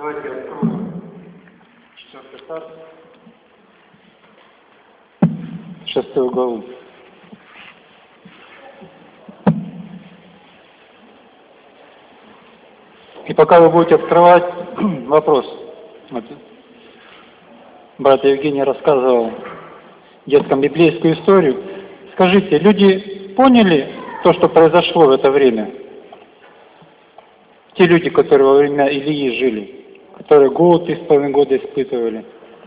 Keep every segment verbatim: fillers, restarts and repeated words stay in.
Давайте откроем четвертый царств, шестую главу. И пока вы будете открывать, вопрос. Вот. Брат Евгений рассказывал деткам библейскую историю. Скажите, люди поняли то, что произошло в это время? Те люди, которые во время Илии жили, которые голод три с половиной года испытывали.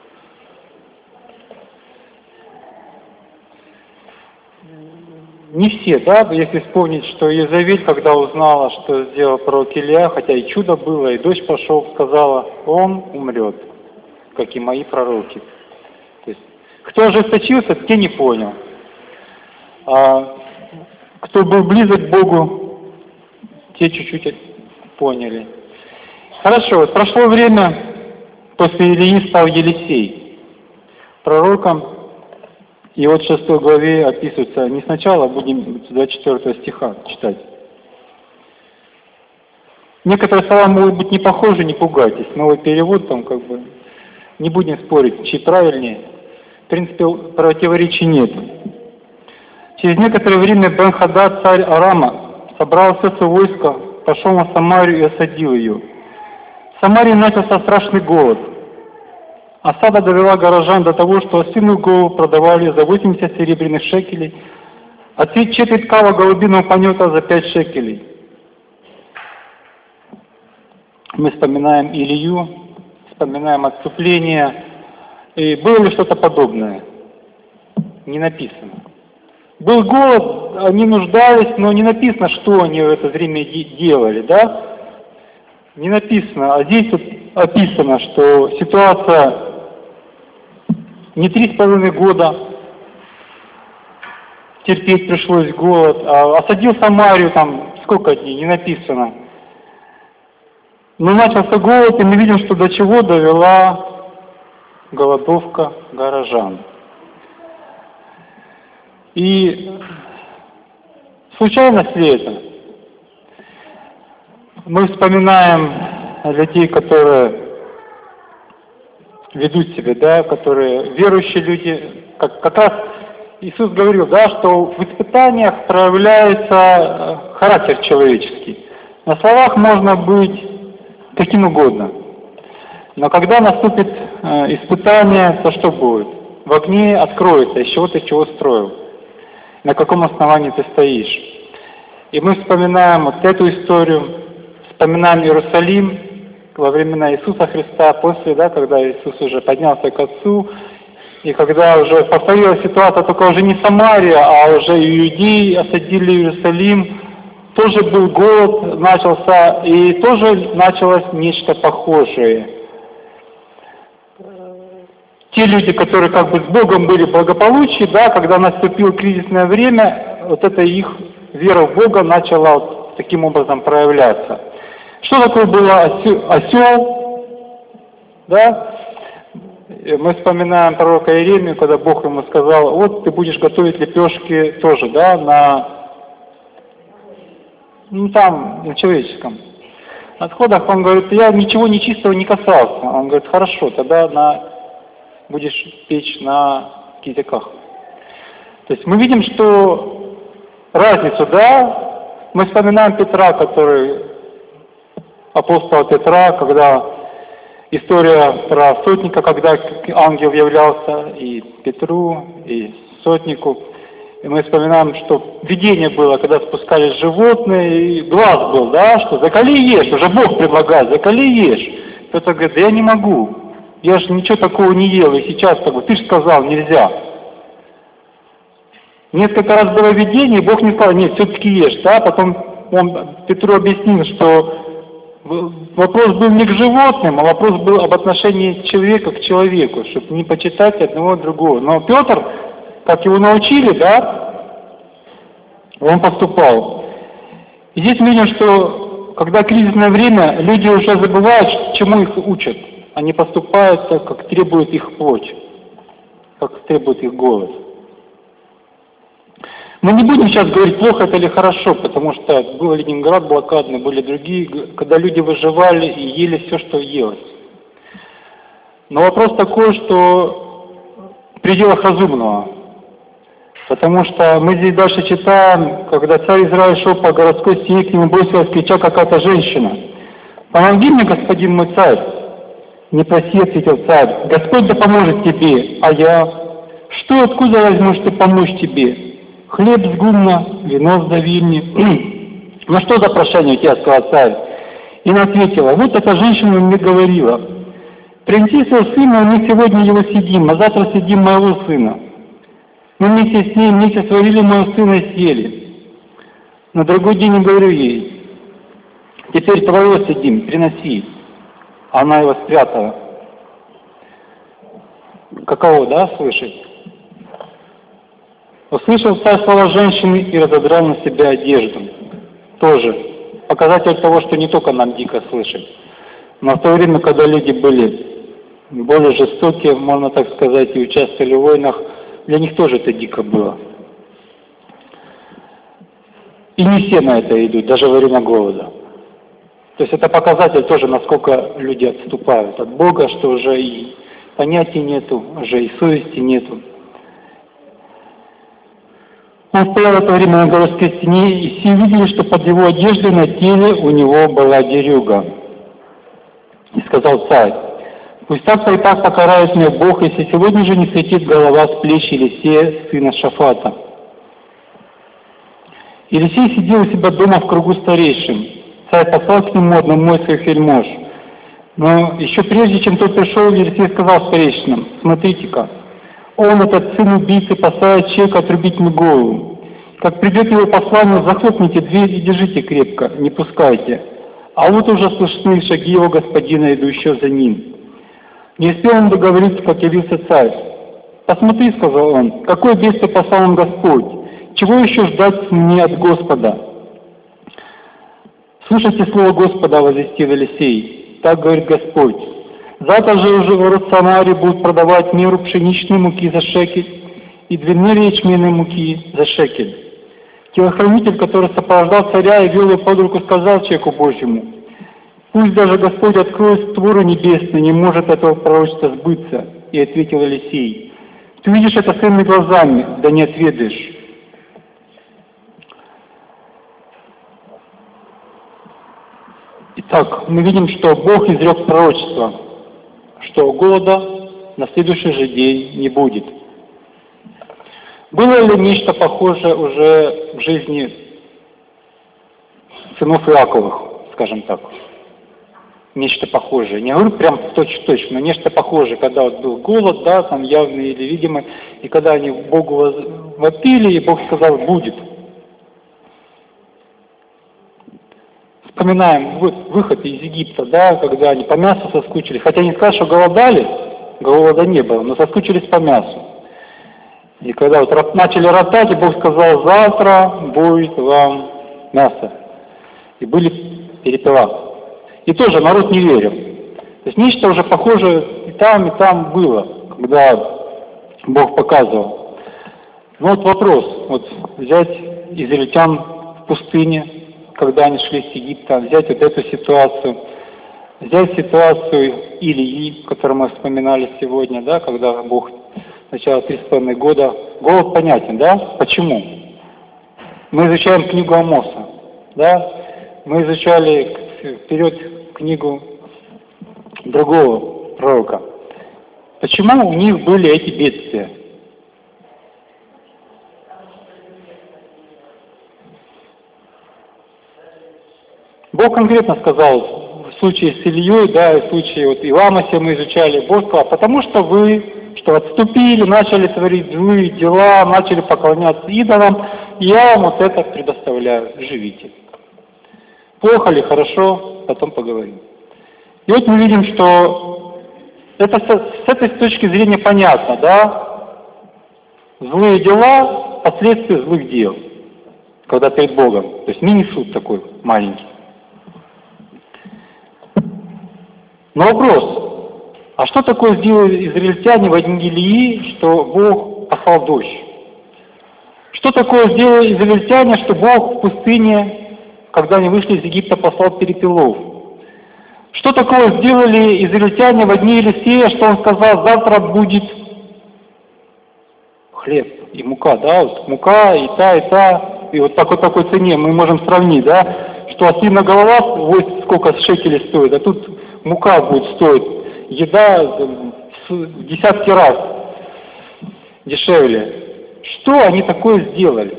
Не все, да, если вспомнить, что Иезавель, когда узнала, что сделал пророк Илия, хотя и чудо было, и дождь пошел, сказала, он умрет, как и мои пророки. То есть, кто ожесточился, те не понял. А кто был близок к Богу, те чуть-чуть поняли. Хорошо, вот прошло время, после Илии стал Елисей пророком. И вот в шестой главе описывается, не сначала, будем с двадцать четвёртого стиха читать. Некоторые слова могут быть не похожи, не пугайтесь. Новый перевод там как бы, не будем спорить, чьи правильнее. В принципе, противоречий нет. Через некоторое время Бен-Хадад, царь Арама, собрал все свое войско, пошел на Самарию и осадил ее. В Самарии начался страшный голод. Осада довела горожан до того, что осиную голову продавали за восемьдесят серебряных шекелей, а четверть кава голубиного помета за пять шекелей. Мы вспоминаем Илью, вспоминаем отступление. И было ли что-то подобное? Не написано. Был голод, они нуждались, но не написано, что они в это время делали, да? Не написано. А здесь вот описано, что ситуация не три с половиной года терпеть пришлось голод, а осадил Самарию там сколько дней, не написано. Но начался голод, и мы видим, что до чего довела голодовка горожан. И случайность ли это? Мы вспоминаем людей, которые ведут себя, да, которые верующие люди, как, как раз Иисус говорил, да, что в испытаниях проявляется характер человеческий. На словах можно быть каким угодно, но когда наступит э, испытание, то что будет? В огне откроется, из чего ты чего строил, на каком основании ты стоишь. И мы вспоминаем вот эту историю, вспоминаем Иерусалим во времена Иисуса Христа, после, да, когда Иисус уже поднялся к Отцу, и когда уже повторилась ситуация, только уже не Самария, а уже иудеи осадили Иерусалим, тоже был голод, начался, и тоже началось нечто похожее. Те люди, которые как бы с Богом были в благополучии, да, когда наступило кризисное время, вот эта их вера в Бога начала вот таким образом проявляться. Что такое было осел? Да? Мы вспоминаем пророка Иеремию, когда Бог ему сказал, вот ты будешь готовить лепешки тоже, да, на, ну там, на человеческом отходах. Он говорит, я ничего нечистого не касался. Он говорит, хорошо, тогда на, будешь печь на кизяках. То есть мы видим, что разницу, да, мы вспоминаем Петра, который апостола Петра, когда история про сотника, когда ангел являлся и Петру, и сотнику. И мы вспоминаем, что видение было, когда спускались животные, и глаз был, да, что закали и ешь, уже Бог предлагает, закали и ешь. Петр говорит, да я не могу, я же ничего такого не ел, и сейчас как бы, ты же сказал, нельзя. Несколько раз было видение, и Бог не сказал, нет, все-таки ешь, да, потом он Петру объяснил, что вопрос был не к животным, а вопрос был об отношении человека к человеку, чтобы не почитать одного другого. Но Петр, как его научили, да, он поступал. И здесь мы видим, что когда кризисное время, люди уже забывают, чему их учат. Они поступают так, как требует их плоть, как требует их голод. Мы не будем сейчас говорить, плохо это или хорошо, потому что был Ленинград блокадный, были другие, когда люди выживали и ели все, что елось. Но вопрос такой, что в пределах разумного. Потому что мы здесь дальше читаем, когда царь Израиль шел по городской стене, к нему бросилась крича какая-то женщина. «Помоги мне, господин мой царь!» «Не проси», — ответил царь, — «Господь да поможет тебе, а я? Что, откуда возьму, чтобы помочь тебе? Хлеб с гумна, вино с давильни». «Ну что за прошение у тебя?» — сказал царь. И она ответила: «Вот эта женщина мне говорила, принеси своего сына, мы сегодня его съедим, а завтра съедим моего сына. Мы вместе с ней вместе сварили моего сына и съели. На другой день я говорю ей: теперь твоего съедим, приноси». Она его спрятала. Каково, да, слышать? Услышал царь слова женщины и разодрал на себя одежду. Тоже показатель того, что не только нам дико слышать. Но в то время, когда люди были более жестокие, можно так сказать, и участвовали в войнах, для них тоже это дико было. И не все на это идут, даже во время голода. То есть это показатель тоже, насколько люди отступают от Бога, что уже и понятий нету, уже и совести нету. Он стоял в это время на городской стене, и все видели, что под его одеждой на теле у него была дерюга. И сказал царь: «Пусть так-то и так покарает меня Бог, если сегодня же не светит голова с плеч Елисея, сына Шафата». Елисей сидел у себя дома в кругу старейшин. Царь послал к нему одному из своих вельмож. Но еще прежде, чем тот пришел, Елисей сказал старейшинам: «Смотрите-ка, он, этот сын убийцы, посылает человека отрубить мне голову. Как придет его послание, захлопните дверь и держите крепко, не пускайте. А вот уже слышны шаги его господина, идущего за ним». Не успел он договориться, как явился царь. «Посмотри, — сказал он, — какое бедствие послал нам Господь. Чего еще ждать мне от Господа?» «Слушайте слово Господа, — возвестил Елисей. Так говорит Господь: завтра же уже ворот Самарии будут продавать меру пшеничной муки за шекель и две меры ячменной муки за шекель». Телохранитель, который сопровождал царя и вел его под руку, сказал человеку Божьему: «Пусть даже Господь откроет створы небесные, не может этого пророчества сбыться». И ответил Елисей: «Ты видишь это своими глазами, да не отведаешь». Итак, мы видим, что Бог изрек пророчество, что голода на следующий же день не будет. Было ли нечто похожее уже в жизни сынов Иаковых, скажем так? Нечто похожее. Не говорю прям точь-в-точь, но нечто похожее, когда вот был голод, да, там явный или видимый, и когда они Богу вопили, и Бог сказал: «Будет». Вспоминаем выход из Египта, да, когда они по мясу соскучились. Хотя не сказать, что голодали, голода не было, но соскучились по мясу. И когда вот начали ротать, и Бог сказал: «Завтра будет вам мясо». И были перепела. И тоже народ не верил. То есть нечто уже похожее и там, и там было, когда Бог показывал. Ну вот вопрос, вот взять израильтян в пустыне, когда они шли с Египта, взять вот эту ситуацию, взять ситуацию Илии, которую мы вспоминали сегодня, да, когда Бог сначала три с половиной года, голод понятен, да, почему? Мы изучаем книгу Амоса, да, мы изучали вперед книгу другого пророка. Почему у них были эти бедствия? Бог конкретно сказал в случае с Ильей, да, и в случае вот Иламосе мы изучали, Бог сказал: потому что вы, что отступили, начали творить злые дела, начали поклоняться идолам, я вам вот это предоставляю, живите. Плохо ли, хорошо, потом поговорим. И вот мы видим, что это с этой точки зрения понятно, да, злые дела, последствия злых дел, когда перед Богом, то есть мини-суд такой маленький. Но вопрос: а что такое сделали израильтяне в Евангелии, что Бог послал дождь? Что такое сделали израильтяне, что Бог в пустыне, когда они вышли из Египта, послал перепелов? Что такое сделали израильтяне в дни Елисея, что он сказал, завтра будет хлеб и мука, да, вот мука и та, и та, и вот такой такой цене мы можем сравнить, да, что ослиная голова, вот сколько шекелей стоит, а тут мука будет стоить, еда в десятки раз дешевле. Что они такое сделали?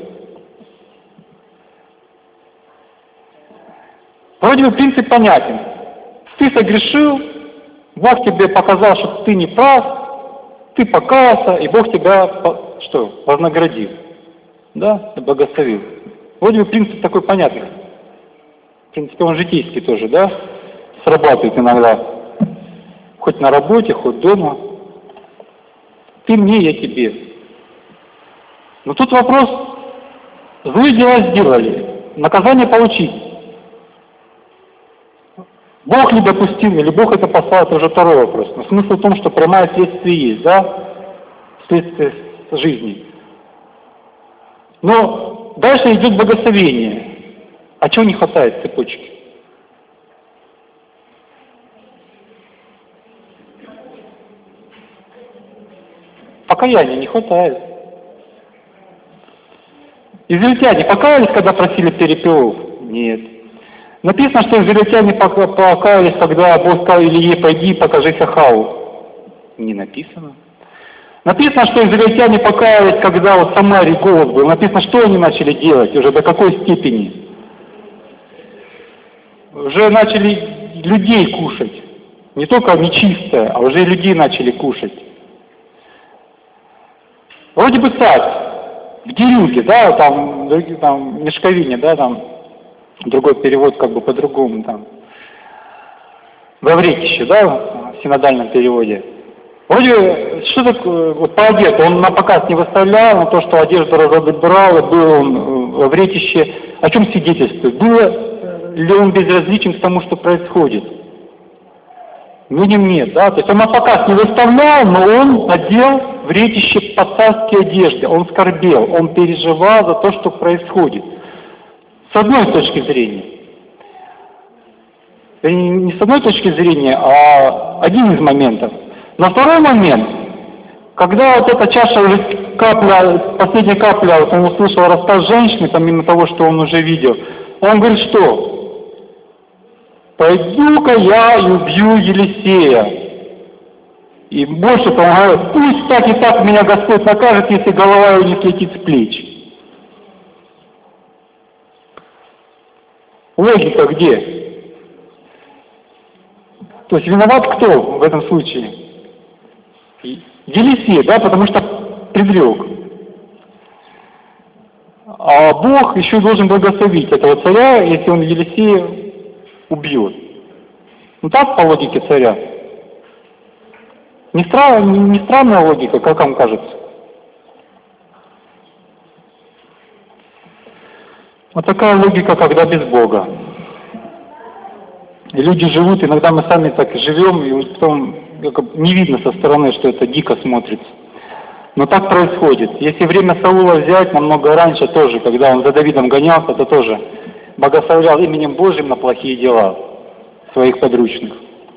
Вроде бы принцип понятен. Ты согрешил, Бог тебе показал, что ты не прав, ты покаялся, и Бог тебя что, вознаградил, да, благословил. Вроде бы принцип такой понятный. В принципе, он житейский тоже, да, срабатывает иногда. Хоть на работе, хоть дома. Ты мне, я тебе. Но тут вопрос, злые дела сделали, наказание получить. Бог ли допустил, или Бог это послал, это уже второй вопрос. Но смысл в том, что прямое следствие есть, да, следствие жизни. Но дальше идет благословение. А чего не хватает цепочки? Покаяния не хватает. Израильтяне покаялись, когда просили перепелов? Нет. Написано, что израильтяне покаялись, когда Бог сказал Илие, пойди, покажись Ахаву. Не написано. Написано, что израильтяне покаялись, когда вот в Самарии голод был. Написано, что они начали делать, уже до какой степени. Уже начали людей кушать. Не только нечистое, а уже людей начали кушать. Вроде бы царь в дерюге, да, там, там мешковине, да, там, другой перевод как бы по-другому, там, во вретище, да, в синодальном переводе. Вроде, что такое, вот по одежде, он на показ не выставлял, но то, что одежду разобрал, и был он во вретище, о чем свидетельствует? Было ли он безразличен к тому, что происходит? Видим, нет, да, то есть он на показ не выставлял, но он надел вретище по царской одежде, он скорбел, он переживал за то, что происходит. С одной точки зрения. Не с одной точки зрения, а один из моментов. На второй момент, когда вот эта чаша уже капля, последняя капля, вот он услышал рассказ женщины, помимо того, что он уже видел, он говорит, что пойду-ка я и убью Елисея. И больше того, он говорит, пусть так и так меня Господь накажет, если голова его не слетит с плеч. Логика где? То есть виноват кто в этом случае? Елисей, да, потому что предрек. А Бог еще должен благословить этого царя, если он Елисея убьет. Ну так, по логике царя. Не, стра... не странная логика, как вам кажется? Вот такая логика, когда без Бога. И люди живут, иногда мы сами так живем, и потом не видно со стороны, что это дико смотрится. Но так происходит. Если время Саула взять, намного раньше тоже, когда он за Давидом гонялся, то тоже богословлял именем Божьим на плохие дела своих подручных.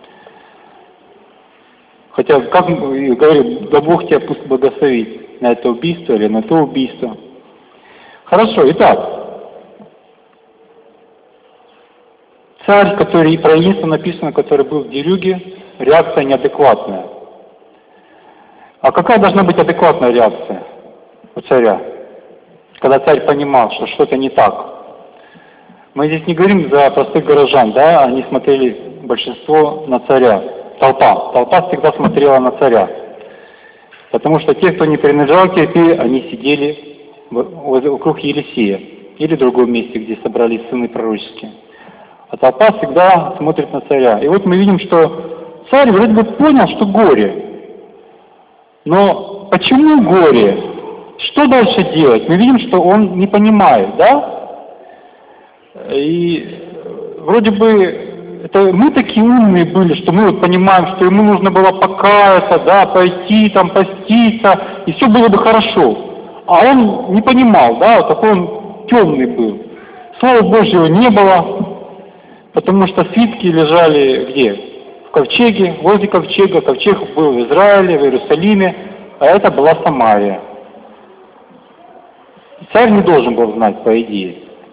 Хотя, как говорю, да Бог тебя пусть благословит на это убийство или на то убийство. Хорошо, итак. Царь, который, про Иисуса написано, который был в дерюге, реакция неадекватная. А какая должна быть адекватная реакция у царя, когда царь понимал, что что-то не так? Мы здесь не говорим за простых горожан, да, они смотрели большинство на царя. Толпа. Толпа всегда смотрела на царя. Потому что те, кто не принадлежал к толпе, они сидели вокруг Елисея или в другом месте, где собрались сыны пророческие. А толпа всегда смотрит на царя. И вот мы видим, что царь вроде бы понял, что горе. Но почему горе? Что дальше делать? Мы видим, что он не понимает, да? И вроде бы это мы такие умные были, что мы вот понимаем, что ему нужно было покаяться, да, пойти там поститься, и все было бы хорошо. а он не понимал, да, вот такой он темный был. Слова Божьего не было, потому что свитки лежали где? В ковчеге, возле ковчега. Ковчег был в Израиле, в Иерусалиме, а это была Самария. Царь не должен был знать, по идее.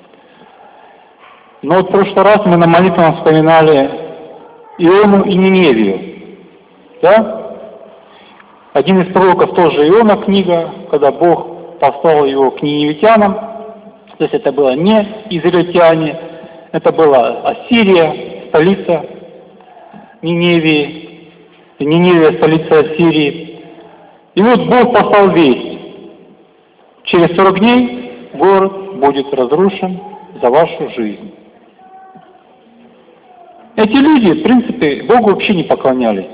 Но вот в прошлый раз мы на молитве вспоминали Иону и Ниневию. Да? Один из пророков тоже Иона книга, когда Бог послал его к ниневитянам. То есть это было не израильтяне, это была Ассирия, столица Ниневии, Ниневия, столица Ассирии. И вот Бог послал весть. Через сорок дней город будет разрушен за вашу жизнь. Эти люди, в принципе, Богу вообще не поклонялись.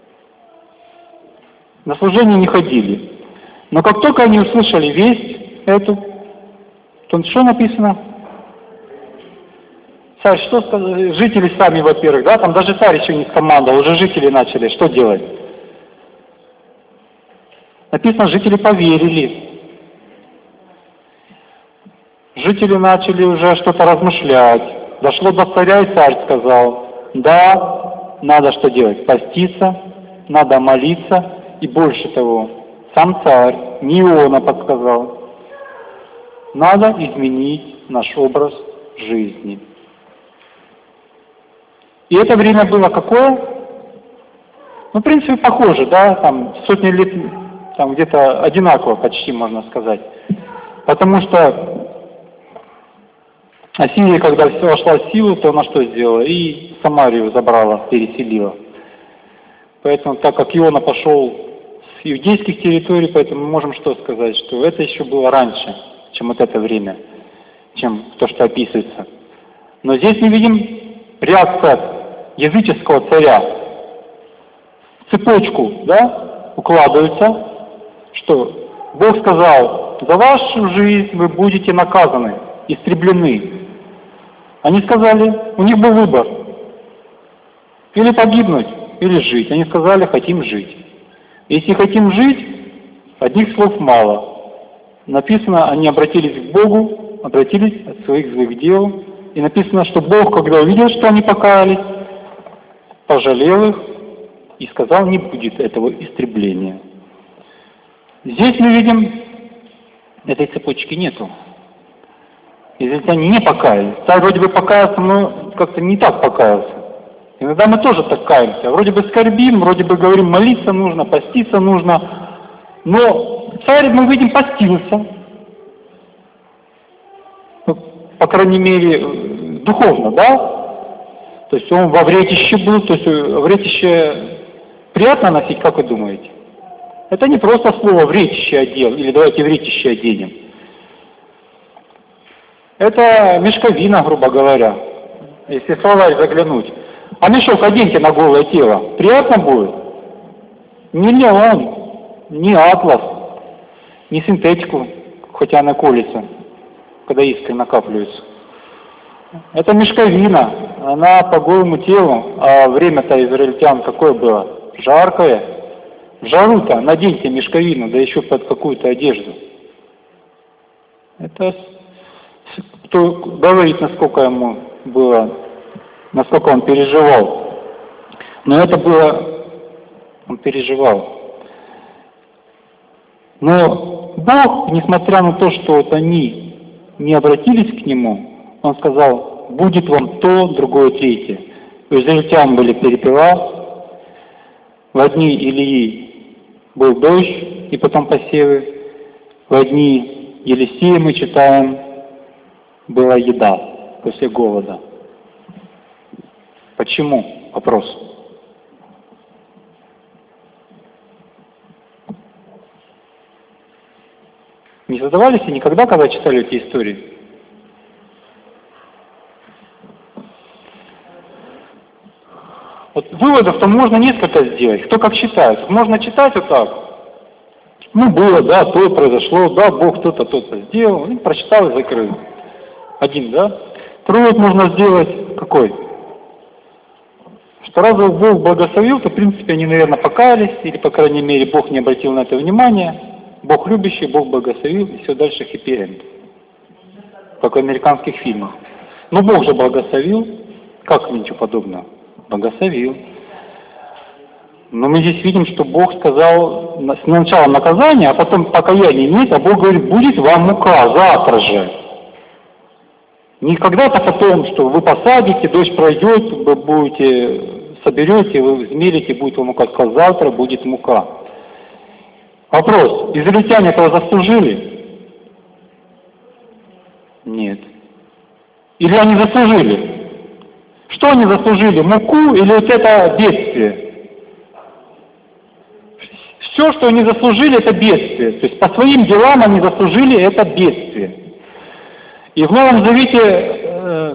На служение не ходили. Но как только они услышали весть эту, то что написано? Царь, что сказал? Жители сами, во-первых, да, там даже царь еще не скомандовал, уже жители начали. Что делать? Написано, жители поверили. Жители начали уже что-то размышлять. Дошло до царя, и царь сказал, да, надо что делать? Поститься, надо молиться, и больше того, сам царь, не Иона подсказал, надо изменить наш образ жизни. И это время было какое? Ну, в принципе, похоже, да, там сотни лет, там где-то одинаково почти, можно сказать. Потому что Ассирия, когда вошла в силу, то она что сделала? И Самарию забрала, переселила. Поэтому, так как Иона пошел с иудейских территорий, поэтому мы можем что сказать? Что это еще было раньше, чем вот это время, чем то, что описывается. Но здесь мы видим реакцию языческого царя. В цепочку, да, укладывается, что Бог сказал, за вашу жизнь вы будете наказаны, истреблены. Они сказали, у них был выбор, или погибнуть, или жить. Они сказали, хотим жить. Если хотим жить, одних слов мало. Написано, они обратились к Богу, обратились от своих злых дел. И написано, что Бог, когда увидел, что они покаялись, пожалел их и сказал, не будет этого истребления. Здесь мы видим, этой цепочки нету. Израильтяне не покаялись. Царь вроде бы покаялся, но как-то не так покаялся. Иногда мы тоже так каемся. Вроде бы скорбим, вроде бы говорим, молиться нужно, поститься нужно. Но царь, мы видим, постился. По крайней мере, духовно, да? То есть он во вретище был, то есть вретище приятно носить, как вы думаете? Это не просто слово «вретище одел» или «давайте вретище оденем». Это мешковина, грубо говоря, если в словарь заглянуть. А мешок оденьте на голое тело. Приятно будет? Не леон, не атлас, не синтетику, хотя она колется, когда искры накапливаются. Это мешковина, она по голому телу, а время-то израильтян какое было? Жаркое. В жару-то наденьте мешковину, да еще под какую-то одежду. Это кто говорит, насколько ему было, насколько он переживал. Но это было, он переживал. Но Бог, несмотря на то, что вот они не обратились к Нему, Он сказал, будет вам то, другое, третье. У израильтян были перепела, в одни Илии был дождь, и потом посевы, в одни Елисея, мы читаем, была еда после голода. Почему? Вопрос. Не задавались и никогда, когда читали эти истории? Вот выводов-то можно несколько сделать, кто как считает. Можно читать вот так. Ну, было, да, то произошло, да, Бог то-то, то-то сделал, и прочитал и закрыл. Один, да? Второй вот можно сделать какой? Что раз Бог благословил, то, в принципе, они, наверное, покаялись, или, по крайней мере, Бог не обратил на это внимания. Бог любящий, Бог благословил, и все дальше хэппи-энд. Как в американских фильмах. Но Бог же благословил. Как ничего подобного? Благословил. Но мы здесь видим, что Бог сказал сначала наказание, а потом покаяния нет, а Бог говорит, будет вам мука завтра же. Не когда-то потом, что вы посадите, дождь пройдет, вы будете, соберете, вы измерите, будет вам мука. Сказал, завтра будет мука. Вопрос, израильтяне этого заслужили? Нет. Или они заслужили? Что они заслужили? Муку или вот это бедствие? Все, что они заслужили, это бедствие. То есть по своим делам они заслужили это бедствие. И в Новом Завете э,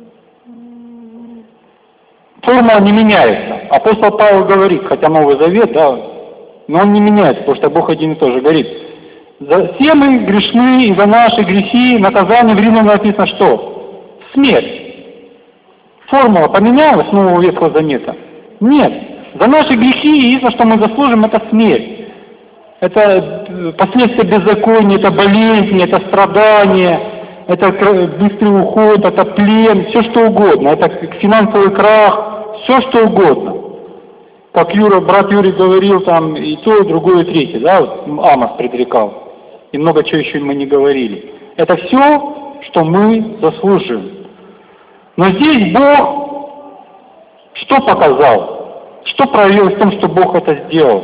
формула не меняется. Апостол Павел говорит, хотя Новый Завет, да, но он не меняется, потому что Бог один и тот же говорит. За все мы грешны, и за наши грехи наказание в Римлянам написано что? Смерть. Формула поменялась Нового Ветхого Завета? Нет. За наши грехи единственное, что мы заслужим, это смерть. Это последствия беззакония, это болезни, это страдания, это быстрый уход, это плен, все что угодно, это финансовый крах, все что угодно. Как Юра, брат Юрий говорил, там и то, и другое, и третье, да, вот Амос предрекал. И много чего еще мы не говорили. Это все, что мы заслужим. Но здесь Бог что показал? Что проявилось в том, что Бог это сделал?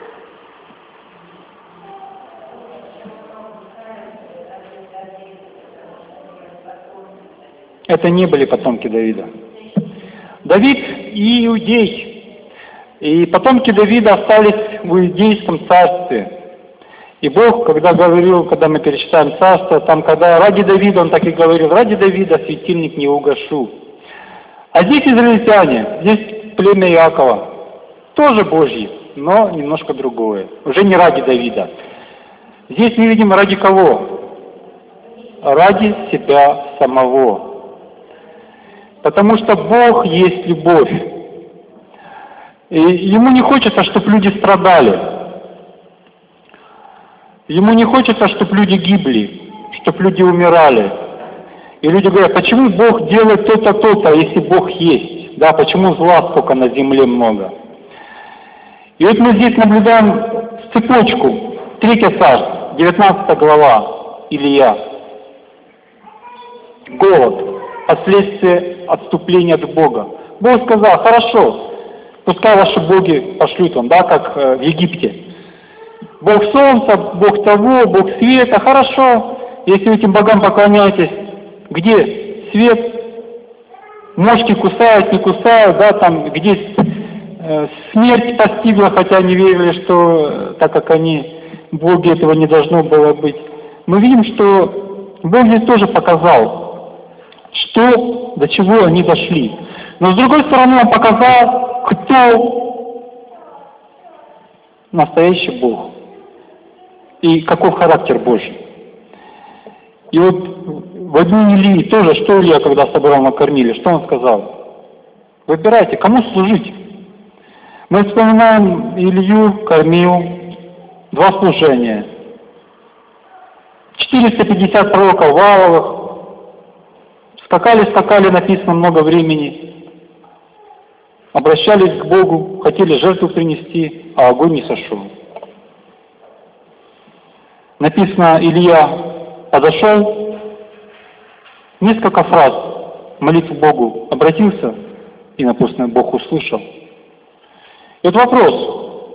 Это не были потомки Давида. Давид и иудей. И потомки Давида остались в иудейском царстве. И Бог, когда говорил, когда мы перечитаем царство, там, когда ради Давида, он так и говорил, ради Давида светильник не угашу. А здесь израильтяне, здесь племя Иакова, тоже Божьи, но немножко другое. Уже не ради Давида. Здесь мы видим ради кого? Ради себя самого. Потому что Бог есть любовь. И Ему не хочется, чтобы люди страдали. Ему не хочется, чтобы люди гибли, чтобы люди умирали. И люди говорят, почему Бог делает то-то, то-то, если Бог есть? Да, почему зла столько на земле много? И вот мы здесь наблюдаем цепочку. Третье царство, девятнадцатая глава, Илья. Голод, последствия отступления от Бога. Бог сказал, хорошо, пускай ваши боги пошлют вам, да, как э, в Египте. Бог солнца, Бог того, Бог света, хорошо, если вы этим богам поклоняетесь, где свет, мошки кусают, не кусают, да, там, где э, смерть постигла, хотя они верили, что, э, так как они, боги, этого не должно было быть. Мы видим, что Бог здесь тоже показал, что, до чего они дошли. Но с другой стороны, Он показал, кто настоящий Бог. И каков характер Божий. И вот в дни Илии тоже, что Илья, когда собрал, накормили, что он сказал? Выбирайте, кому служить. Мы вспоминаем, Илью кормил два служения. четыреста пятьдесят пророков Вааловых. Скакали-скакали, написано, много времени. Обращались к Богу, хотели жертву принести, а огонь не сошел. Написано, Илья подошел, несколько фраз молитву Богу обратился, и написано, Бог услышал. И вот вопрос,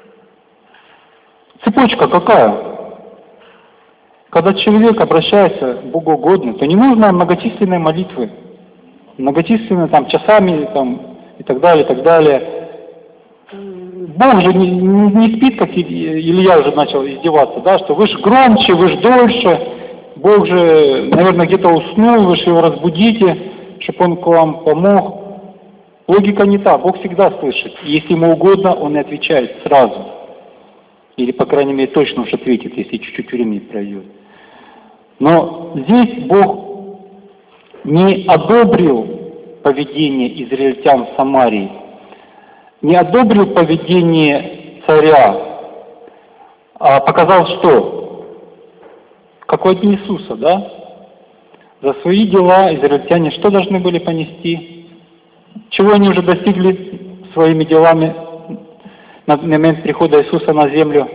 цепочка какая? Когда человек обращается к Богу угодно, то не нужно многочисленные молитвы, многочисленные там часами там, и так далее, и так далее. Бог же не, не, не спит, как Илья уже начал издеваться, да, что вы же громче, вы же дольше, Бог же, наверное, где-то уснул, вы же его разбудите, чтобы он к вам помог. Логика не та, Бог всегда слышит. Если ему угодно, он и отвечает сразу. Или, по крайней мере, точно уж ответит, если чуть-чуть времени пройдет. Но здесь Бог не одобрил поведение израильтян в Самарии, не одобрил поведение царя, а показал что? Как у Иисуса, да? За свои дела израильтяне что должны были понести? Чего они уже достигли своими делами на момент прихода Иисуса на землю?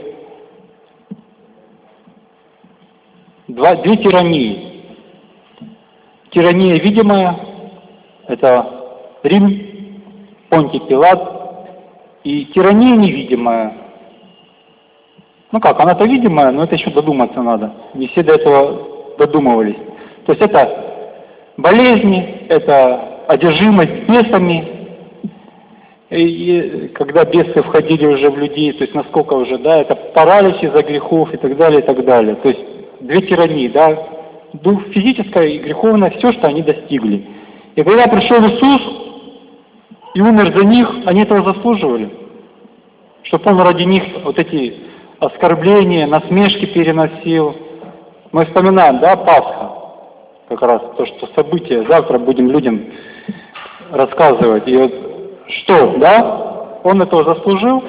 Два, две тирании. Тирания видимая – это Рим, Понтий Пилат, и тирания невидимая. Ну как, она-то видимая, но это еще додуматься надо. Не все до этого додумывались. То есть это болезни, это одержимость бесами. И, и когда бесы входили уже в людей, то есть насколько уже, да, это паралич из-за грехов и так далее, и так далее. То есть две тирании, да, дух физическое и греховное, все, что они достигли. И когда пришел Иисус и умер за них, они этого заслуживали. Чтобы Он ради них вот эти оскорбления, насмешки переносил. Мы вспоминаем, да, Пасха, как раз то, что событие, завтра будем людям рассказывать. И вот что, да, Он этого заслужил?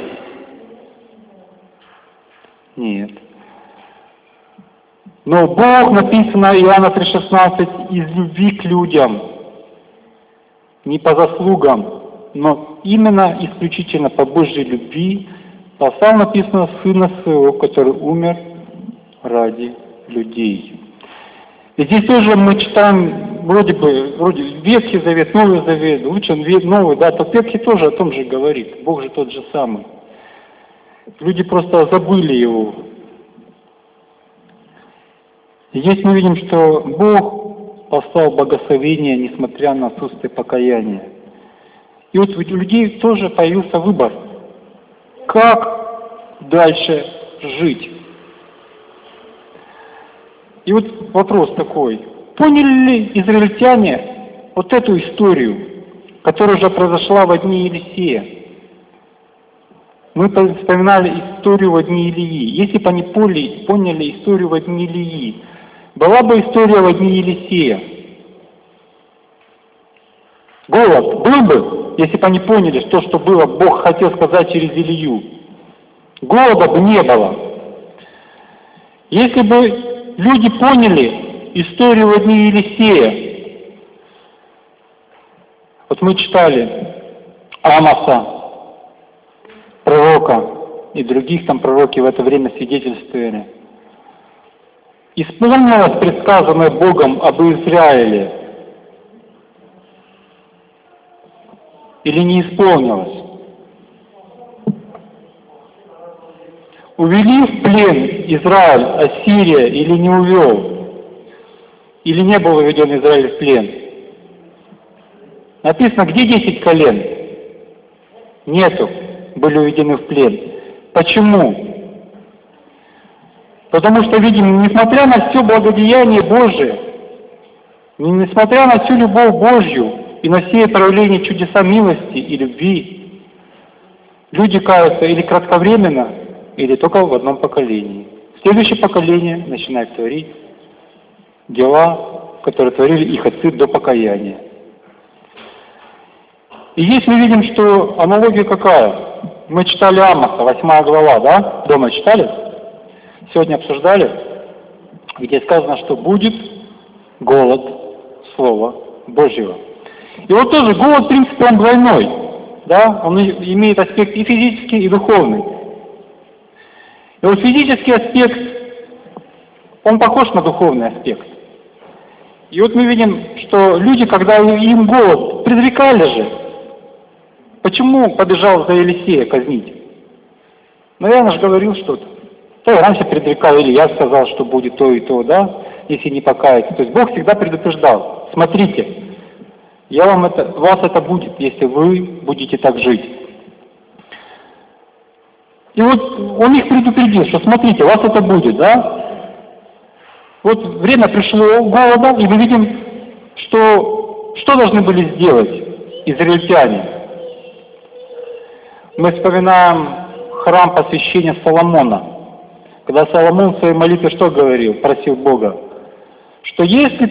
Нет. Но Бог, написано Иоанна три шестнадцать, из любви к людям, не по заслугам, но именно исключительно по Божьей любви, послал, написано, Сына Своего, который умер ради людей. И здесь тоже мы читаем, вроде бы, вроде Ветхий Завет, Новый Завет, лучше Новый, да, то Ветхий тоже о том же говорит, Бог же тот же самый. Люди просто забыли Его. И здесь мы видим, что Бог послал благословение, несмотря на отсутствие покаяния. И вот у людей тоже появился выбор, как дальше жить. И вот вопрос такой, поняли ли израильтяне вот эту историю, которая уже произошла в дни Елисея? Мы вспоминали историю в дни Илии. Если бы они поняли, поняли историю в дни Илии, была бы история в дни Елисея. Голод был бы, если бы они поняли, что, что было, Бог хотел сказать через Илью. Голода бы не было. Если бы люди поняли историю в дни Елисея, вот мы читали Амоса, пророка и других там пророки в это время свидетельствовали. Исполнилось предсказанное Богом об Израиле или не исполнилось? Увели в плен Израиль, Ассирия или не увел? Или не был уведен Израиль в плен? Написано, где десять колен? Нету, были уведены в плен. Почему? Потому что, видим, несмотря на все благодеяние Божие, несмотря на всю любовь Божью и на все проявления чудеса милости и любви, люди каются или кратковременно, или только в одном поколении. Следующее поколение начинает творить дела, которые творили их отцы до покаяния. И здесь мы видим, что аналогия какая? Мы читали Амоса, восьмая глава, да? Дома читали? Сегодня обсуждали, где сказано, что будет голод Слова Божьего. И вот тоже голод, в принципе, он двойной, да? Он имеет аспект и физический, и духовный. И вот физический аспект, он похож на духовный аспект. И вот мы видим, что люди, когда им голод, предрекали же. Почему побежал за Елисея казнить? Наверное же говорил что-то. То раньше предрекал, или я сказал, что будет то и то, да, если не покаяться. То есть Бог всегда предупреждал. Смотрите, я вам это, у вас это будет, если вы будете так жить. И вот он их предупредил, что смотрите, у вас это будет, да? Вот время пришло голода, и мы видим, что, что должны были сделать израильтяне. Мы вспоминаем храм посвящения Соломона. Когда Соломон в своей молитве что говорил, просил Бога? Что если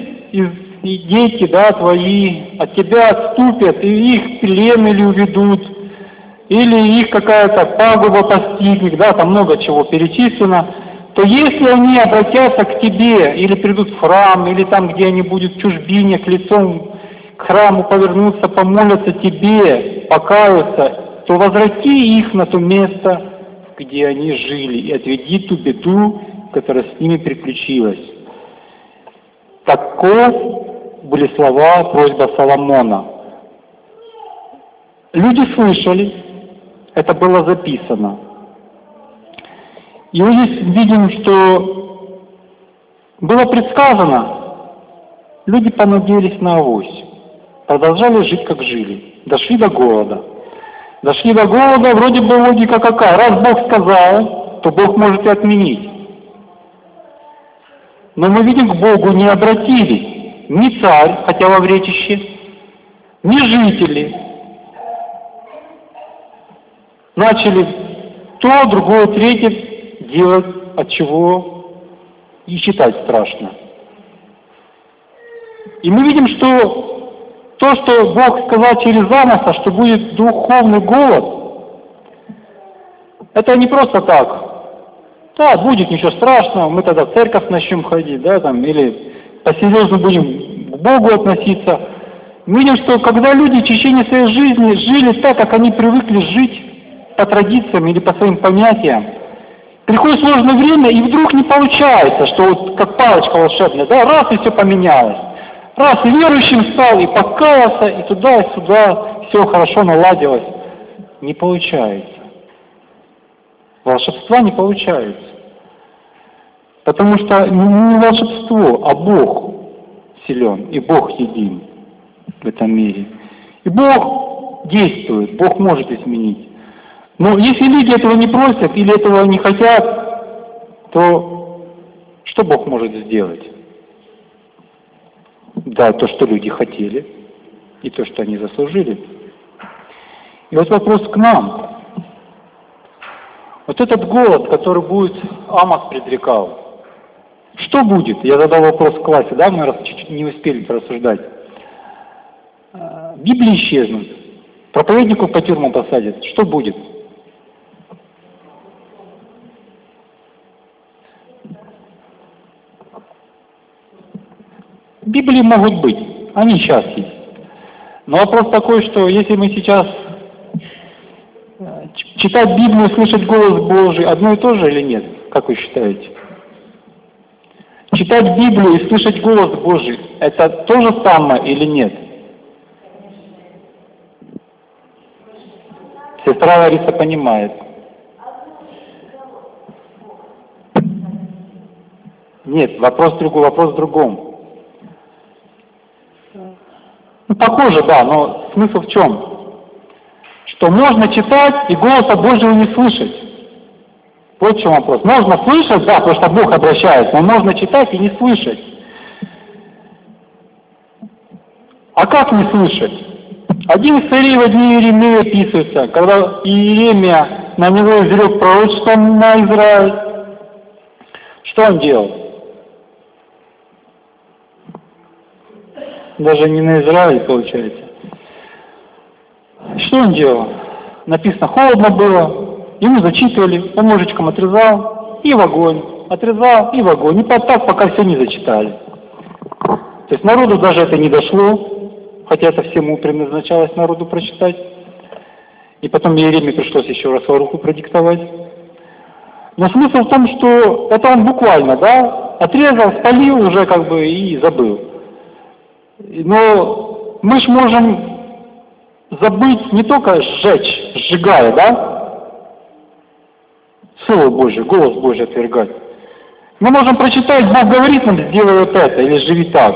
дети, да, твои от тебя отступят, и их в плен или уведут, или их какая-то пагуба постигнет, да, там много чего перечислено, то если они обратятся к тебе, или придут в храм, или там, где они будут в чужбине, к лицом к храму повернутся, помолятся тебе, покаются, то возврати их на то место, где они жили, и отведи ту беду, которая с ними приключилась. Таков были слова, просьба Соломона. Люди слышали, это было записано. И мы здесь видим, что было предсказано, люди понадеялись на авось, продолжали жить, как жили, дошли до голода. Дошли до голода, вроде бы логика какая, раз Бог сказал, то Бог может и отменить. Но мы видим, к Богу не обратились ни царь, хотя во вречище, ни жители. Начали то, другое, третье делать, от чего и считать страшно. И мы видим, что то, что Бог сказал через Амоса, что будет духовный голод, это не просто так. Да, будет, ничего страшного, мы тогда в церковь начнем ходить, да, там, или посерьезно будем к Богу относиться. Мы видим, что когда люди в течение своей жизни жили так, как они привыкли жить, по традициям или по своим понятиям, приходит сложное время, и вдруг не получается, что вот как палочка волшебная, да, раз и все поменялось. Раз и верующим стал, и покаялся, и туда, и сюда, все хорошо наладилось. Не получается. Волшебства не получается. Потому что не волшебство, а Бог силен, и Бог един в этом мире. И Бог действует, Бог может изменить. Но если люди этого не просят или этого не хотят, то что Бог может сделать? Да, то, что люди хотели, и то, что они заслужили. И вот вопрос к нам. Вот этот голод, который будет, Амос предрекал, что будет? Я задал вопрос в классе, да, мы чуть-чуть не успели порассуждать. Библии исчезнут, проповедников по тюрьмам посадят. Что будет? Библии могут быть, они сейчас есть. Но вопрос такой, что если мы сейчас читать Библию, слышать голос Божий, одно и то же или нет? Как вы считаете? Читать Библию и слышать голос Божий, это то же самое или нет? Сестра Лариса понимает. Нет, вопрос другой, вопрос в другом. Ну, похоже, да, но смысл в чем? Что можно читать и голоса Божьего не слышать. Вот в чем вопрос. Можно слышать, да, потому что Бог обращается, но можно читать и не слышать. А как не слышать? Один из царей во дни Иеремии описывается, когда Иеремия на него изрек пророчество на Израиль. Что он делал? Даже не на Израиль, получается. Что он делал? Написано, холодно было, ему зачитывали, он ножичком отрезал и в огонь, отрезал и в огонь, и так, пока все не зачитали. То есть народу даже это не дошло, хотя это всему предназначалось народу прочитать. И потом Иеремии пришлось еще раз руку продиктовать. Но смысл в том, что это он буквально, да, отрезал, спалил уже как бы и забыл. Но мы ж можем забыть не только сжечь, сжигая, да? Слово Божье, голос Божий отвергать. Мы можем прочитать, Бог говорит нам, сделай вот это, или живи так.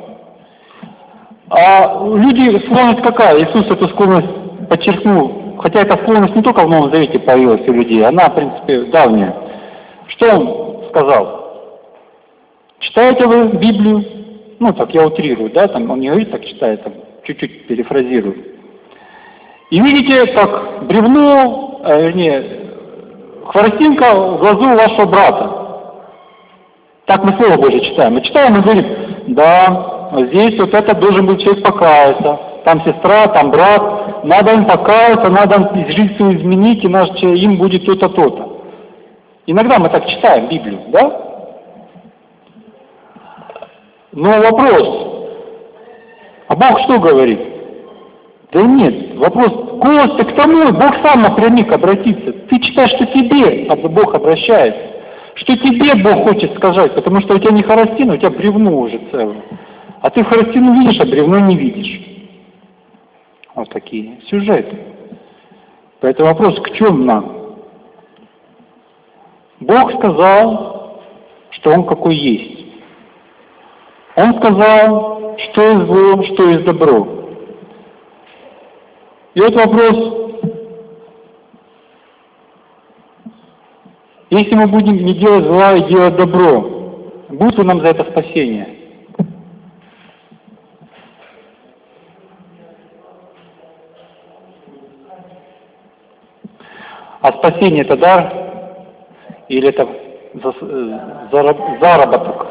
А люди, склонность какая? Иисус эту склонность подчеркнул. Хотя эта склонность не только в Новом Завете появилась у людей, она, в принципе, давняя. Что он сказал? Читаете вы Библию? Ну, так я утрирую, да, там он не говорит, так читает, там, чуть-чуть перефразирую. И видите, как бревно, э, вернее, хворостинка в глазу вашего брата. Так мы Слово Божие читаем. Мы читаем и говорим, да, здесь вот это должен быть человек покаяться, там сестра, там брат, надо им покаяться, надо жизнь свою изменить, иначе им будет то-то, то-то. Иногда мы так читаем Библию, да? Но вопрос, а Бог что говорит? Да нет, вопрос, Господи, к тому, Бог сам напрямик обратится. Ты читаешь, что тебе Бог обращается, что тебе Бог хочет сказать, потому что у тебя не хоростина, у тебя бревно уже целое. А ты хоростину видишь, а бревно не видишь. Вот такие сюжеты. Поэтому вопрос, к чему нам? Бог сказал, что Он какой есть. Он сказал, что есть зло, что есть добро. И вот вопрос, если мы будем не делать зла и делать добро, будет ли нам за это спасение? А спасение это дар или это заработок?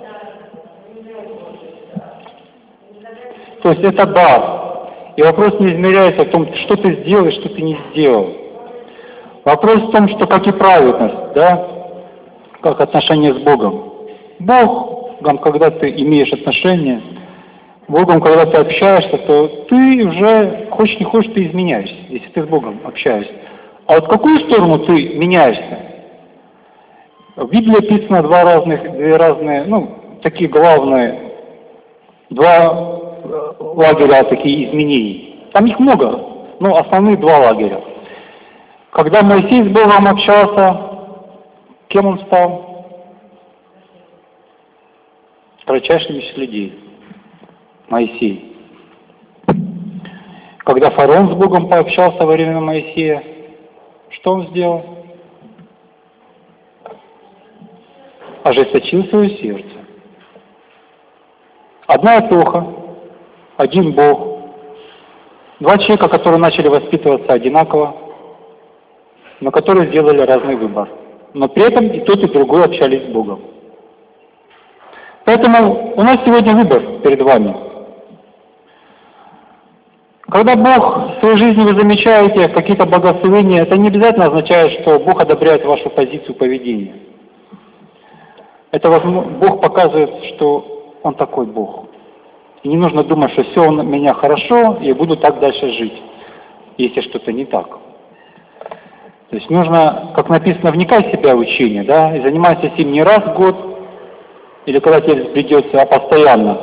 То есть это дар. И вопрос не измеряется в том, что ты сделал и что ты не сделал. Вопрос в том, что как и праведность, да, как отношение с Богом. Богом, когда ты имеешь отношения, Богом, когда ты общаешься, то ты уже, хочешь не хочешь, ты изменяешься, если ты с Богом общаешься. А вот в какую сторону ты меняешься? В Библии описано два разных, две разные, ну, такие главные, два лагеря такие изменений. Там их много, но основные два лагеря. Когда Моисей с Богом общался, кем он стал? Кратчайшим из людей. Моисей. Когда фараон с Богом пообщался во время Моисея, что он сделал? Ожесточил свое сердце. Одна эпоха, один Бог, два человека, которые начали воспитываться одинаково, но которые сделали разный выбор. Но при этом и тот, и другой общались с Богом. Поэтому у нас сегодня выбор перед вами. Когда Бог в своей жизни вы замечаете какие-то благословения, это не обязательно означает, что Бог одобряет вашу позицию поведения. Это Бог показывает, что Он такой Бог. И не нужно думать, что все у меня хорошо, и я буду так дальше жить, если что-то не так. То есть нужно, как написано, вникать в себя в учение, да, и заниматься этим не раз в год, или когда тебе придется, а постоянно.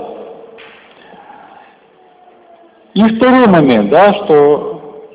И второй момент, да, что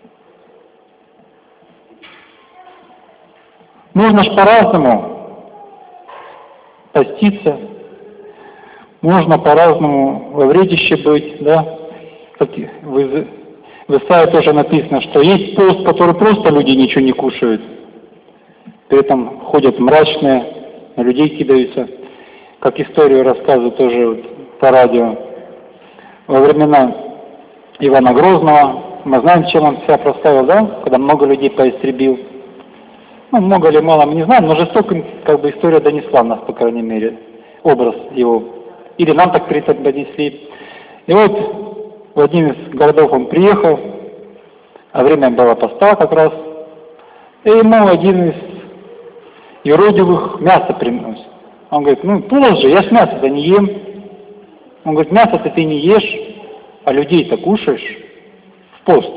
можно ж по-разному поститься, можно по-разному во вредище быть, да, как в, в Исаии тоже написано, что есть пост, который просто люди ничего не кушают, при этом ходят мрачные, на людей кидаются, как историю рассказывают тоже вот по радио. Во времена Ивана Грозного, мы знаем, чем он себя проставил, да, когда много людей поистребил. Ну, много или мало, мы не знаем, но жестоко, как бы, история донесла нас, по крайней мере, образ его. Или нам так донесли. И вот в один из городов он приехал, а время было поста как раз, и ему один из юродивых мясо приносит. Он говорит, ну, позже, я ж мясо-то не ем. Он говорит, мясо-то ты не ешь, а людей-то кушаешь в пост.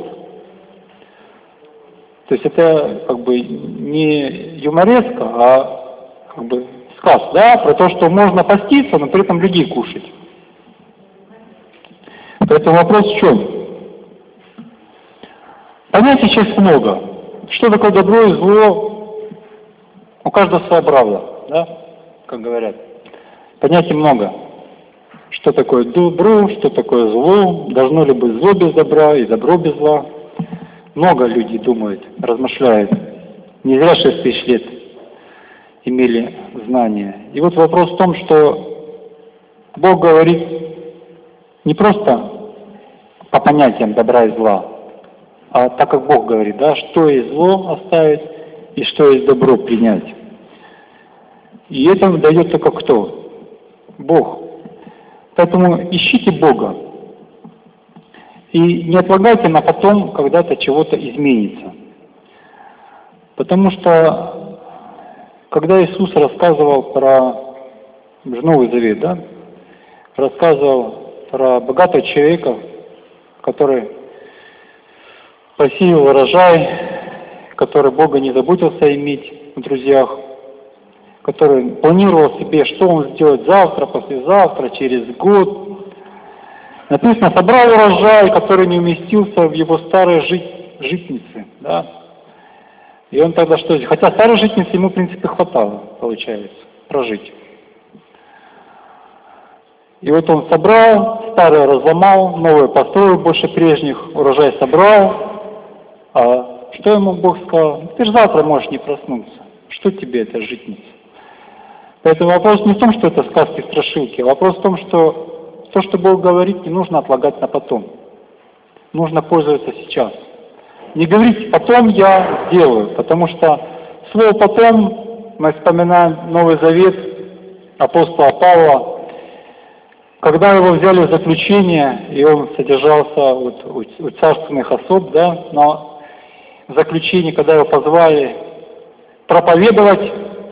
То есть это как бы не юмореска, а как бы сказ, да, про то, что можно поститься, но при этом людей кушать. Поэтому вопрос в чем? Понятий сейчас много. Что такое добро и зло? У каждого своя правда, да, как говорят. Понятий много. Что такое добро, что такое зло, должно ли быть зло без добра и добро без зла. Много людей думают, размышляют. Не зря шесть тысяч лет имели знания. И вот вопрос в том, что Бог говорит не просто по понятиям добра и зла, а так как Бог говорит, да, что есть зло оставить и что есть добро принять. И это дает только кто? Бог. Поэтому ищите Бога. И не отлагайте на потом, когда-то чего-то изменится. Потому что, когда Иисус рассказывал про Новый Завет, да, рассказывал про богатого человека, который посеял урожай, который Бога не заботился иметь в друзьях, который планировал себе, что он сделает завтра, послезавтра, через год. Написано, собрал урожай, который не уместился в его старой жит... житнице. Да? И он тогда что? Хотя старой житницы ему, в принципе, хватало, получается, прожить. И вот он собрал, старое разломал, новое построил больше прежних, урожай собрал. А что ему Бог сказал? Ты же завтра можешь не проснуться. Что тебе эта житница? Поэтому вопрос не в том, что это сказки-страшилки, а вопрос в том, что то, что Бог говорит, не нужно отлагать на потом. Нужно пользоваться сейчас. Не говорить «потом я сделаю», потому что слово «потом» мы вспоминаем Новый Завет апостола Павла, когда его взяли в заключение, и он содержался вот у царственных особ, да, но в заключении, когда его позвали проповедовать,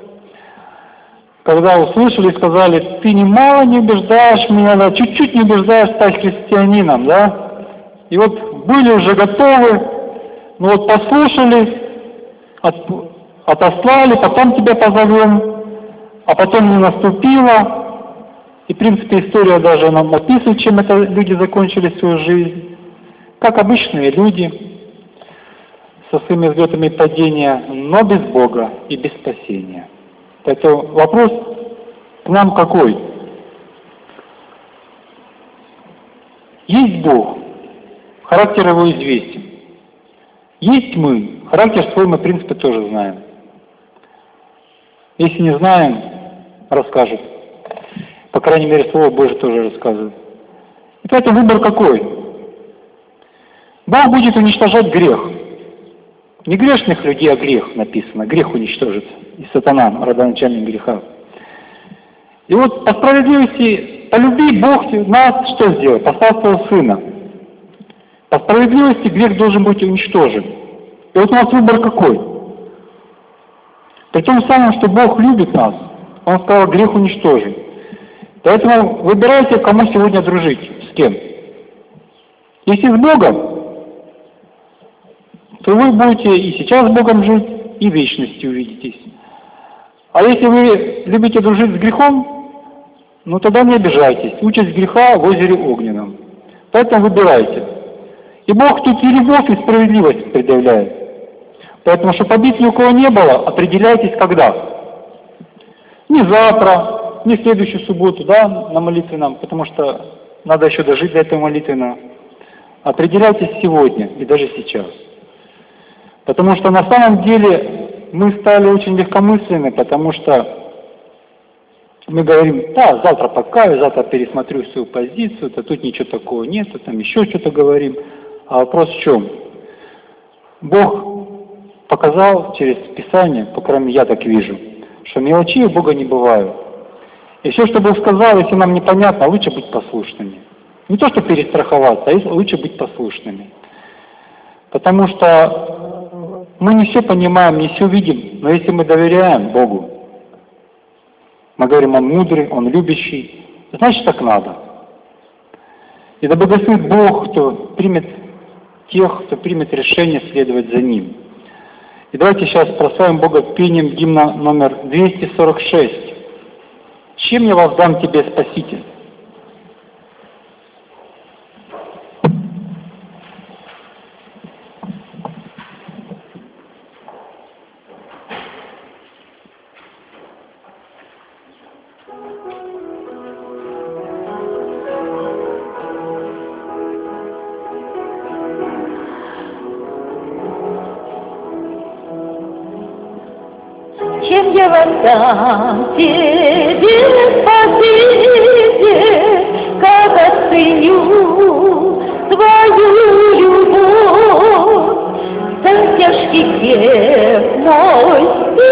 когда услышали, сказали, ты немало не убеждаешь меня, да, чуть-чуть не убеждаешь стать христианином, да? И вот были уже готовы, ну вот послушали, от, отослали, потом тебя позовем, а потом не наступило. И, в принципе, история даже нам описывает, чем это люди закончили свою жизнь. Как обычные люди, со своими взлетами и падения, но без Бога и без спасения. Поэтому вопрос к нам какой? Есть Бог, характер его известен. Есть мы, характер свой мы, в принципе, тоже знаем. Если не знаем, расскажет. По крайней мере, Слово Божие тоже рассказывает. И поэтому выбор какой? Бог будет уничтожать грех. Не грешных людей, а грех написано. Грех уничтожит. И сатана, родоначальник греха. И вот по справедливости, по любви Бог нас что сделал? Послал своего Сына. По справедливости грех должен быть уничтожен. И вот у нас выбор какой? При том самом, что Бог любит нас, Он сказал, грех уничтожен. Поэтому выбирайте, кому сегодня дружить, с кем. Если с Богом, то вы будете и сейчас с Богом жить, и в вечности увидитесь. А если вы любите дружить с грехом, ну тогда не обижайтесь. Участь греха в озере огненном. Поэтому выбирайте. И Бог тут и любовь, и справедливость предъявляет. Поэтому, чтобы обид ни у кого не было, определяйтесь когда. Не завтра, не в следующую субботу, да, на молитвенном, потому что надо еще дожить до этого молитвенного. Определяйтесь сегодня и даже сейчас. Потому что на самом деле мы стали очень легкомысленны, потому что мы говорим, да, завтра покаю, завтра пересмотрю свою позицию, то тут ничего такого нет, там еще что-то говорим. А вопрос в чем? Бог показал через Писание, по крайней мере я так вижу, что мелочей у Бога не бывает. И все, что Бог сказал, если нам непонятно, лучше быть послушными. Не то, что перестраховаться, а лучше быть послушными. Потому что мы не все понимаем, не все видим, но если мы доверяем Богу, мы говорим, Он мудрый, Он любящий, значит так надо. И да благословит Бог, кто примет тех, кто примет решение следовать за Ним. И давайте сейчас прославим Бога пением гимна номер двести сорок шесть. «Чем я воздам Тебе, Спаситель?» Чем я воздам Тебе, Спаситель, как оценю Твою любовь, за тяжкий грех мой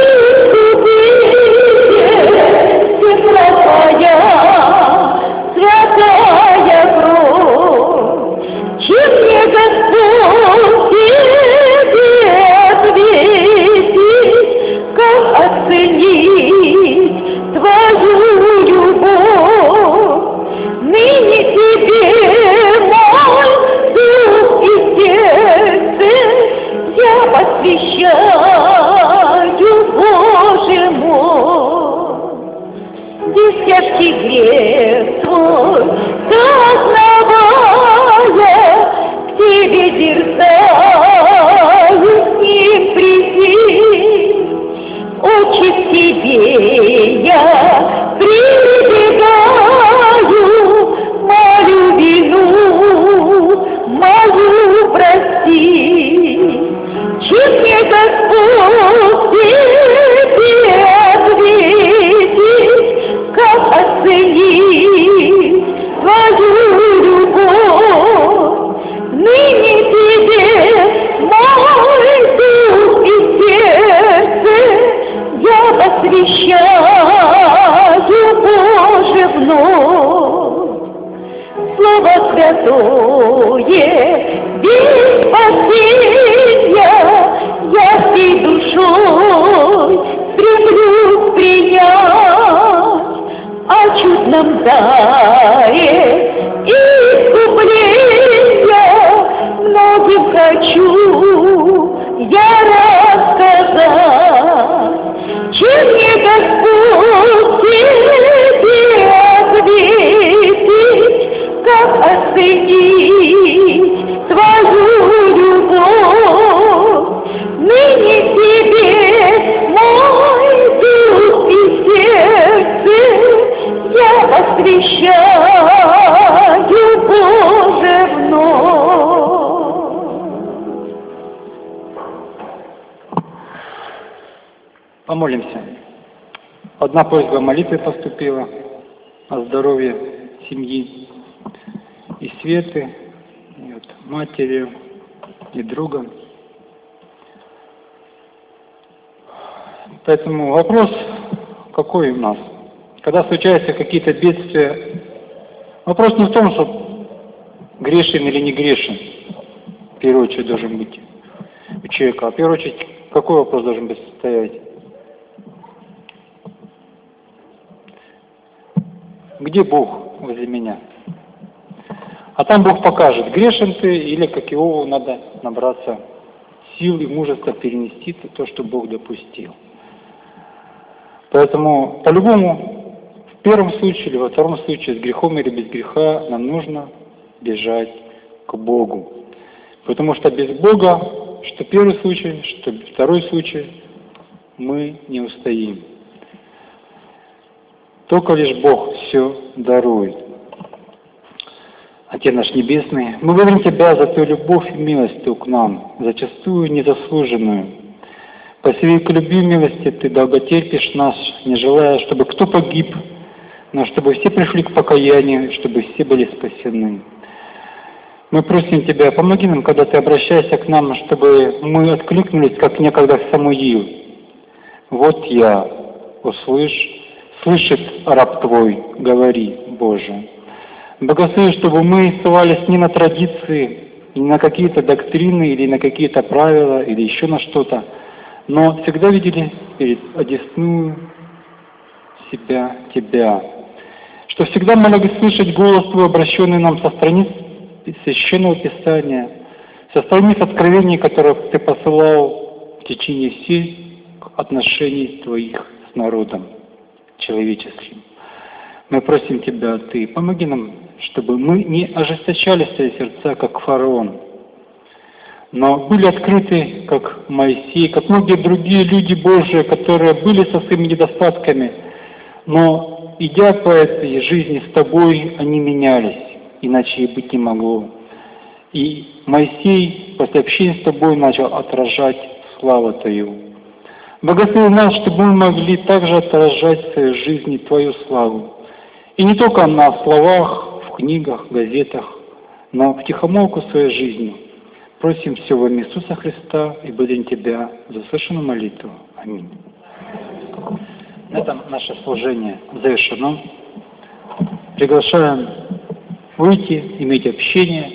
искупитель, текла Твоя святая кровь. Чем весь тяжкий грех твой, сознавая, к тебе дерзаю с ним прийти. Отче, к тебе я прибегаю, молю вину мою прости. Чем мне Господь тебе ответить, как оценить твою любовь? Ныне тебе мой дух и сердце я посвящаю, Боже, вновь. Слово святое, без спасения, я всей душой стремлюсь принять, о чудном даре искупления многим хочу я рассказать. Чем мне Господь тебе ответить, как оценить твою любовь? Ныне тебе мой дух и сердце я посвящаю, Боже, вновь. Помолимся. Одна просьба молитвы поступила о здоровье семьи и Светы, и от матери, и друга. Поэтому вопрос какой у нас? Когда случаются какие-то бедствия, вопрос не в том, что грешен или не грешен, в первую очередь должен быть у человека, а в первую очередь какой вопрос должен быть стоять? Где Бог возле меня? А там Бог покажет, грешен ты или, как Иову, надо набраться сил и мужества перенести то, что Бог допустил. Поэтому, по-любому, в первом случае или во втором случае, с грехом или без греха, нам нужно бежать к Богу. Потому что без Бога, что первый случай, что второй случай, мы не устоим. Только лишь Бог все дарует. Отец наш Небесный, мы благодарим Тебя за Твою любовь и милость Ты к нам, зачастую незаслуженную. По своей к любви и милости Ты долготерпишь нас, не желая, чтобы кто погиб, но чтобы все пришли к покаянию, чтобы все были спасены. Мы просим Тебя, помоги нам, когда Ты обращаешься к нам, чтобы мы откликнулись, как некогда Самуил. Вот я, услышь, слышит раб Твой, говори, Боже. Благослови, чтобы мы ссылались не на традиции, не на какие-то доктрины, или на какие-то правила, или еще на что-то, но всегда видели перед одесную себя, Тебя. Что всегда могли слышать голос Твой, обращенный нам со страниц Священного Писания, со страниц откровений, которые Ты посылал в течение всех отношений Твоих с народом человеческим. Мы просим Тебя, Ты, помоги нам, чтобы мы не ожесточали свои сердца, как фараон, но были открыты, как Моисей, как многие другие люди Божии, которые были со своими недостатками, но, идя по этой жизни с Тобой, они менялись, иначе и быть не могло. И Моисей после общения с Тобой начал отражать славу Твою. Благослови нас, чтобы мы могли также отражать в своей жизни Твою славу. И не только на словах, в книгах, газетах, но втихомолку своей жизнью. Просим все во имя Иисуса Христа и благодарим Тебя за услышанную молитву. Аминь. На этом наше служение завершено. Приглашаем выйти, иметь общение.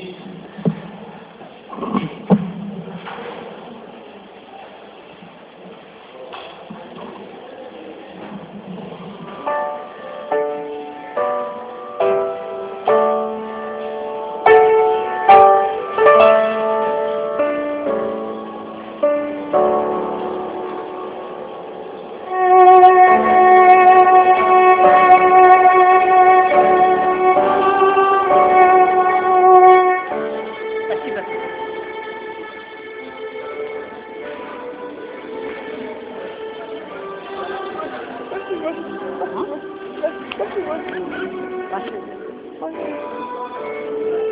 Спасибо. Спасибо.